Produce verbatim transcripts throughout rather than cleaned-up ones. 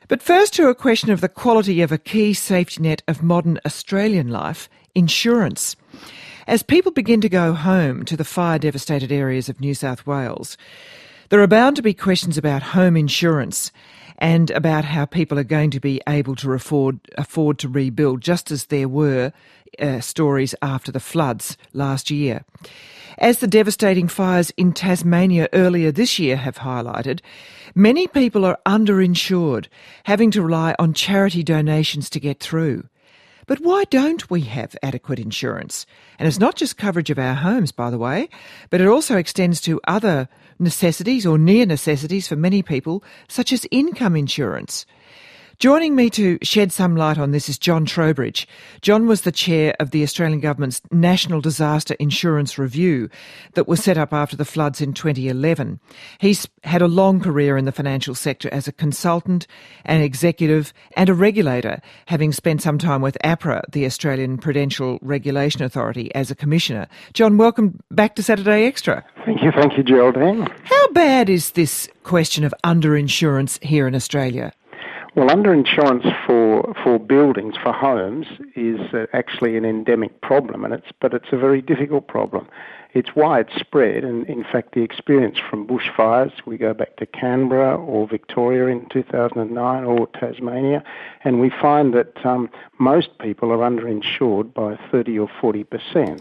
But first to a question of the quality of a key safety net of modern Australian life, insurance. As people begin to go home to the fire-devastated areas of New South Wales, there are bound to be questions about home insurance and about how people are going to be able to afford, afford to rebuild, just as there were uh, stories after the floods last year. As the devastating fires in Tasmania earlier this year have highlighted, many people are underinsured, having to rely on charity donations to get through. But why don't we have adequate insurance? And it's not just coverage of our homes, by the way, but it also extends to other necessities or near necessities for many people, such as income insurance. Joining me to shed some light on this is John Trowbridge. John was the chair of the Australian Government's National Disaster Insurance Review that was set up after the floods in twenty eleven. He's had a long career in the financial sector as a consultant, an executive and a regulator, having spent some time with APRA, the Australian Prudential Regulation Authority, as a commissioner. John, welcome back to Saturday Extra. Thank you, thank you, Geraldine. How bad is this question of underinsurance here in Australia? Well, underinsurance for for buildings, for homes, is uh, actually an endemic problem, and it's but it's a very difficult problem. It's widespread, and in fact, the experience from bushfires, we go back to Canberra or Victoria in two thousand nine or Tasmania, and we find that um, most people are underinsured by thirty or forty percent.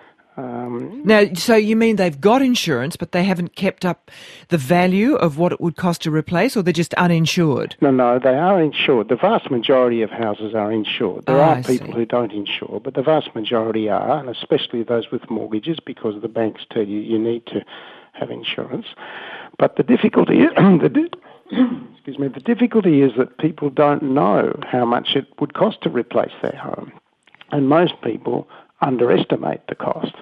Um, now, so you mean they've got insurance, but they haven't kept up the value of what it would cost to replace, or they're just uninsured? No, no, they are insured. The vast majority of houses are insured. There oh, are I people see. who don't insure, but the vast majority are, and especially those with mortgages, because the banks tell you you need to have insurance. But the difficulty, the di- excuse me, the difficulty is that people don't know how much it would cost to replace their home, and most people underestimate the cost.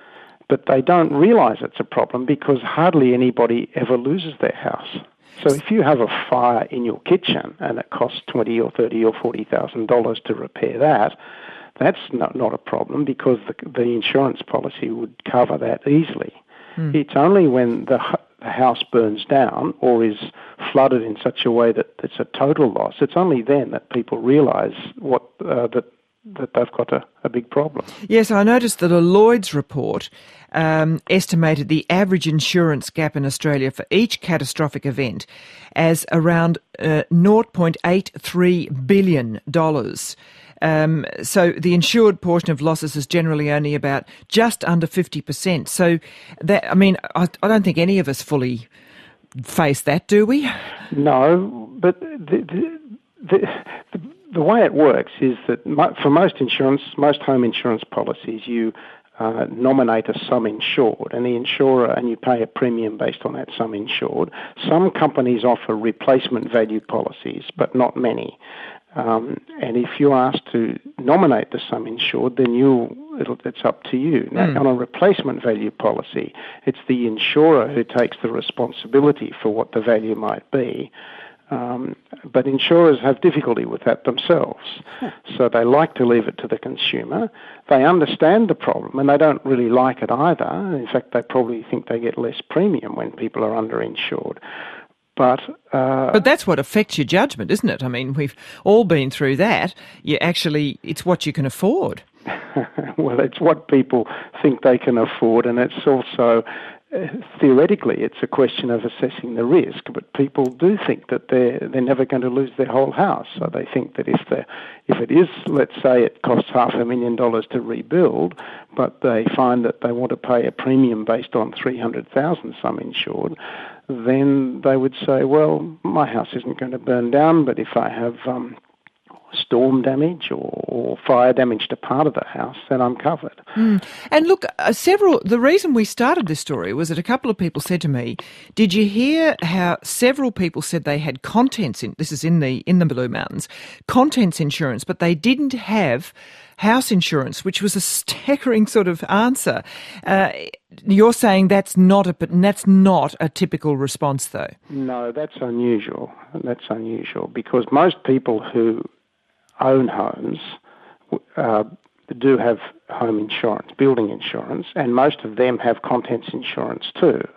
But they don't realise it's a problem because hardly anybody ever loses their house. So if you have a fire in your kitchen and it costs twenty or thirty or forty thousand dollars to repair that, that's not, not a problem because the, the insurance policy would cover that easily. Mm. It's only when the, the house burns down or is flooded in such a way that it's a total loss, it's only then that people realise what uh, that that they've got a, a big problem. Yes, I noticed that a Lloyd's report um, estimated the average insurance gap in Australia for each catastrophic event as around uh, zero point eight three billion dollars. Um, so the insured portion of losses is generally only about just under fifty percent. So, that, I mean, I, I don't think any of us fully face that, do we? No, but the... the, the, the The way it works is that for most insurance, most home insurance policies, you uh, nominate a sum insured, and the insurer, and you pay a premium based on that sum insured. Some companies offer replacement value policies, but not many. Um, and if you're asked to nominate the sum insured, then you it'll, it's up to you. Now, mm. on a replacement value policy, it's the insurer who takes the responsibility for what the value might be. Um, but insurers have difficulty with that themselves. So they like to leave it to the consumer. They understand the problem and they don't really like it either. In fact, they probably think they get less premium when people are underinsured. But uh, but that's what affects your judgment, isn't it? I mean, we've all been through that. You actually, it's what you can afford. Well, it's what people think they can afford, and it's also... Uh, theoretically, it's a question of assessing the risk, but people do think that they're they're never going to lose their whole house. So they think that if the if it is, let's say, it costs half a million dollars to rebuild, but they find that they want to pay a premium based on three hundred thousand sum insured, then they would say, well, my house isn't going to burn down, but if I have um, storm damage or, or fire damage to part of the house, then I'm covered. Mm. And look, uh, several. The reason we started this story was that a couple of people said to me, "Did you hear how several people said they had contents in this is in the in the Blue Mountains contents insurance, but they didn't have house insurance," which was a staggering sort of answer. Uh, you're saying that's not a but that's not a typical response, though. No, that's unusual. That's unusual because most people who own homes uh, do have home insurance, building insurance, and most of them have contents insurance too.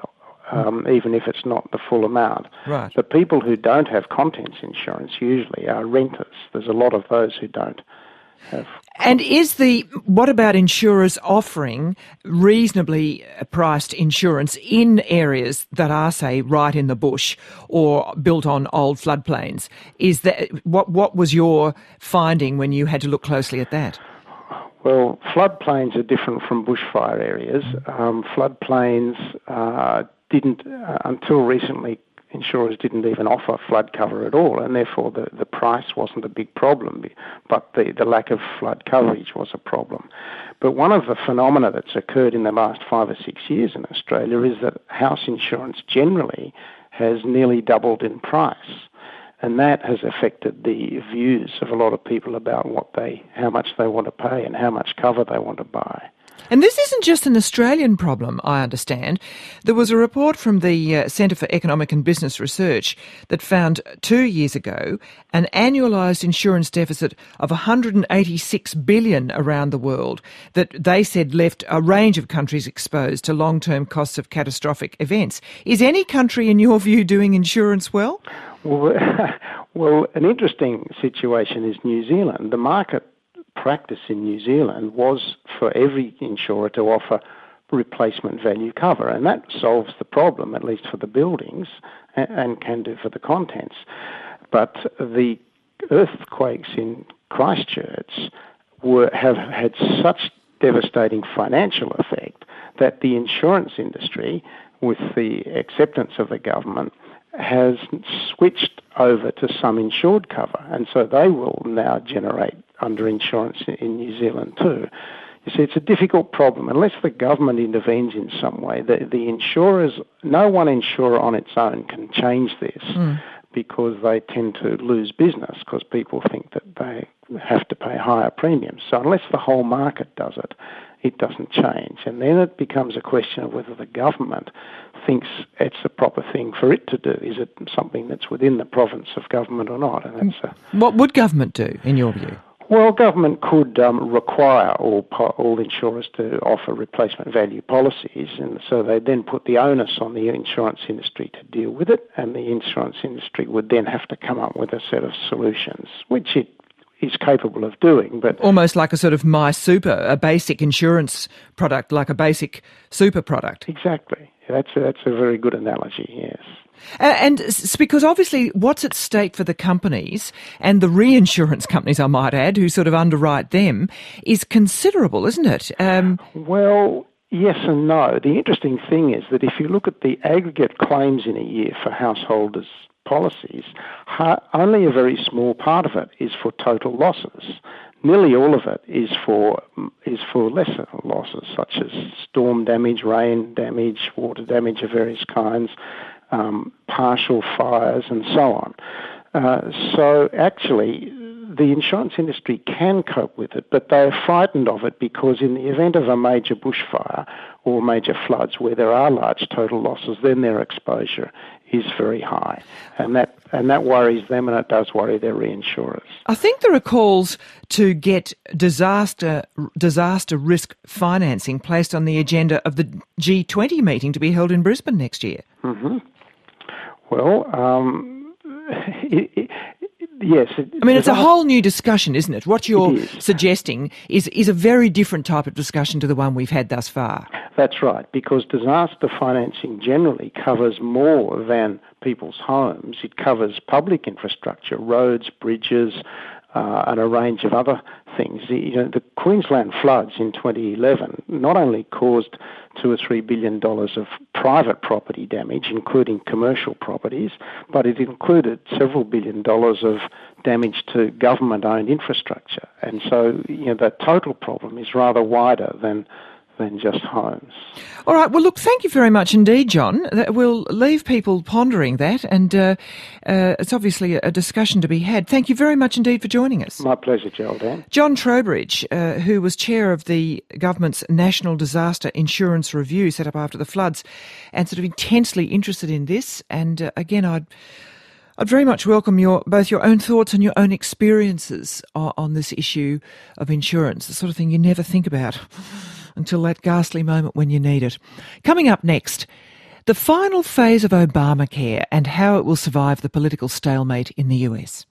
um, even if it's not the full amount. Right. The people who don't have contents insurance usually are renters. There's a lot of those who don't have. And is the, what about insurers offering reasonably priced insurance in areas that are, say, right in the bush or built on old floodplains? Is that, what, what was your finding when you had to look closely at that? Well, floodplains are different from bushfire areas. Um, floodplains uh, didn't, uh, until recently, insurers didn't even offer flood cover at all, and therefore the, the price wasn't a big problem, but the, the lack of flood coverage was a problem. But one of the phenomena that's occurred in the last five or six years in Australia is that house insurance generally has nearly doubled in price. And that has affected the views of a lot of people about what they, how much they want to pay and how much cover they want to buy. And this isn't just an Australian problem, I understand. There was a report from the uh, Centre for Economic and Business Research that found two years ago an annualised insurance deficit of one hundred eighty-six billion dollars around the world that they said left a range of countries exposed to long-term costs of catastrophic events. Is any country, in your view, doing insurance well? Well, well, an interesting situation is New Zealand. The market practice in New Zealand was for every insurer to offer replacement value cover, and that solves the problem, at least for the buildings, and, and can do for the contents. But the earthquakes in Christchurch were, have had such devastating financial effect that the insurance industry, with the acceptance of the government, has switched over to some insured cover, and so they will now generate under insurance in New Zealand too. You see, it's a difficult problem. Unless the government intervenes in some way, the, the insurers, no one insurer on its own can change this mm. because they tend to lose business because people think that they have to pay higher premiums. So unless the whole market does it, it doesn't change. And then it becomes a question of whether the government thinks it's the proper thing for it to do. Is it something that's within the province of government or not? And that's a, what would government do, in your view? Well, government could um, require all all insurers to offer replacement value policies, and so they then put the onus on the insurance industry to deal with it, and the insurance industry would then have to come up with a set of solutions, which it is capable of doing. But almost like a sort of My Super, a basic insurance product, like a basic super product. Exactly. That's a, that's a very good analogy, yes. And it's because obviously what's at stake for the companies and the reinsurance companies, I might add, who sort of underwrite them, is considerable, isn't it? Um, well, yes and no. The interesting thing is that if you look at the aggregate claims in a year for householders' policies, only a very small part of it is for total losses. Nearly all of it is for is for lesser losses, such as storm damage, rain damage, water damage of various kinds, Um, partial fires and so on. Uh, so actually, the insurance industry can cope with it, but they're frightened of it because in the event of a major bushfire or major floods where there are large total losses, then their exposure is very high. And that and that worries them, and it does worry their reinsurers. I think there are calls to get disaster disaster risk financing placed on the agenda of the G twenty meeting to be held in Brisbane next year. Mm-hmm. Well, um, it, it, yes. It, I mean, it's a whole new discussion, isn't it? What you're is. suggesting is, is a very different type of discussion to the one we've had thus far. That's right, because disaster financing generally covers more than people's homes. It covers public infrastructure, roads, bridges, uh, and a range of other things. The, you know, the Queensland floods in twenty eleven not only caused two or three billion dollars of private property damage, including commercial properties, but it included several billion dollars of damage to government-owned infrastructure. And so, you know, the total problem is rather wider than than just homes. All right. Well, look, thank you very much indeed, John. We'll leave people pondering that, and uh, uh, it's obviously a discussion to be had. Thank you very much indeed for joining us. My pleasure, Geraldine. John Trowbridge, uh, who was chair of the government's National Disaster Insurance Review set up after the floods, and sort of intensely interested in this. And uh, again, I'd I'd very much welcome your both your own thoughts and your own experiences on, on this issue of insurance, the sort of thing you never think about until that ghastly moment when you need it. Coming up next, The final phase of Obamacare and how it will survive the political stalemate in the U S.